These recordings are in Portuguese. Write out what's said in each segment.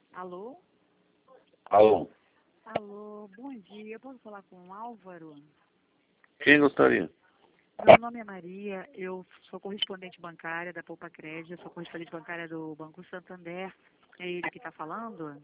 Alô? Alô, Alô, bom dia. Eu posso falar com o Álvaro? quem gostaria? Meu nome é Maria, eu sou correspondente bancária da Poupa Crédito, eu sou correspondente bancária do Banco Santander. É ele que está falando?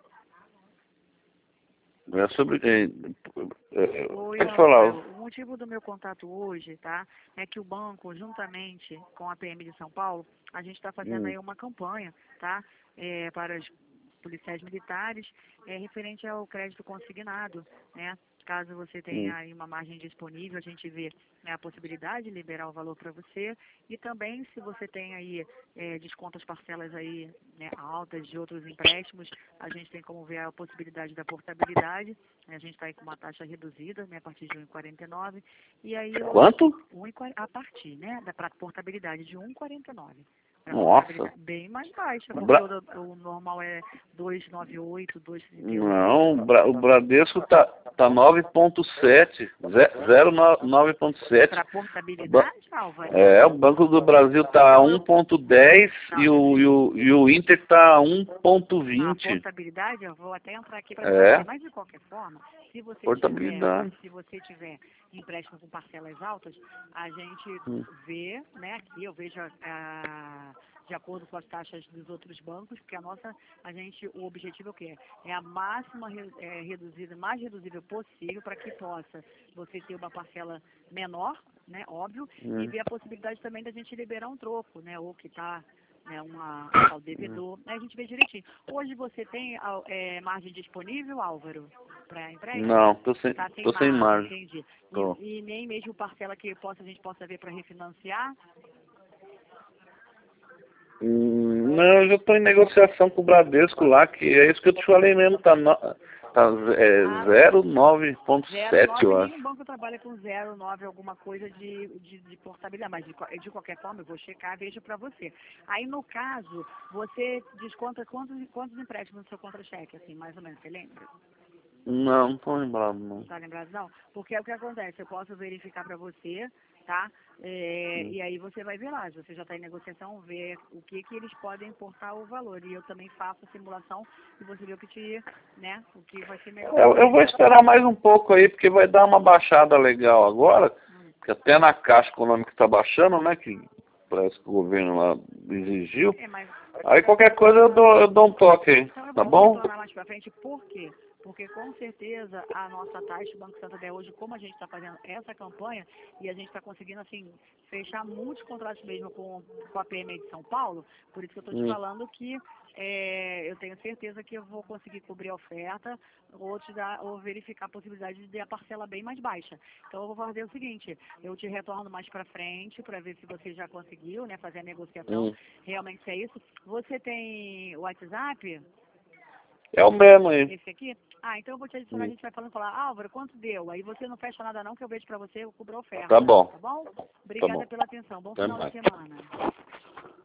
É sobre... Oi, pode falar. Álvaro. O motivo do meu contato hoje, tá, é que o banco, juntamente com a PM de São Paulo, a gente está fazendo aí uma campanha, tá, para os policiais militares, referente ao crédito consignado, né? Caso você tenha aí uma margem disponível, a gente vê, né, a possibilidade de liberar o valor para você e também se você tem aí desconto as parcelas aí, né, altas de outros empréstimos, a gente tem como ver a possibilidade da portabilidade, né, a gente está aí com uma taxa reduzida, né, a partir de 1,49 e aí Quanto? a partir, né, da portabilidade de 1,49. Nossa. Bem mais baixa, porque Bra... o normal é 2,98, 2,38. Não, o Bradesco tá 9,7. 0,9,7. Para portabilidade, Álvaro? O Banco do Brasil tá 1,10 e o Inter tá A 1,20. portabilidade, eu vou até entrar aqui para É, saber, mas de qualquer forma, portabilidade. se você tiver empréstimo com parcelas altas, a gente vê, né, aqui eu vejo de acordo com as taxas dos outros bancos, porque o objetivo é o quê? É a máxima reduzida, mais reduzível possível para que possa você ter uma parcela menor, né, óbvio, e ver a possibilidade também da gente liberar um troco, né, ou que está, né, ao devedor, aí a gente vê direitinho. Hoje você tem margem disponível, Álvaro, para empréstimo? Não, Tá sem tô sem margem, margem. entendi. Tô. E nem mesmo parcela que a gente possa ver para refinanciar? Não, eu já tô em negociação com o Bradesco lá, que é isso que eu te falei mesmo, tá 0,9,7, 0,9, eu nenhum acho. banco trabalha com 0,9 alguma coisa de portabilidade, mas de qualquer forma eu vou checar, vejo para você. Aí no caso, você desconta quantos empréstimos no seu contra-cheque, assim, mais ou menos, você lembra? Não, não tô lembrado, não. Não está lembrado não? Porque é o que acontece, eu posso verificar para você, tá? E aí você vai ver lá, se você já está em negociação, ver o que eles podem importar o valor. E eu também faço a simulação e você vê o que vai ser melhor. Eu vou esperar mais um pouco aí, porque vai dar uma baixada legal agora, que até na Caixa Econômica está baixando, né, que parece que o governo lá exigiu. Mas Aí qualquer coisa eu dou um toque aí, então eu tá vou bom? retornar mais para frente, por quê? Porque com certeza a nossa taxa, o Banco Santander hoje, como a gente está fazendo essa campanha e a gente está conseguindo assim fechar muitos contratos mesmo com a PM de São Paulo, por isso que eu estou te falando que eu tenho certeza que eu vou conseguir cobrir a oferta ou verificar a possibilidade de ter a parcela bem mais baixa. Então eu vou fazer o seguinte, eu te retorno mais para frente para ver se você já conseguiu, né, fazer a negociação, realmente é isso. Você tem WhatsApp? É o mesmo aí. Esse aqui? Ah, então eu vou te adicionar, a gente vai falando, falar, Álvaro, quanto deu? Aí você não fecha nada não, que eu vejo pra você, eu cubro a oferta. Tá bom. Tá bom? Tá Obrigada bom. pela atenção. Bom Até final de mais. semana.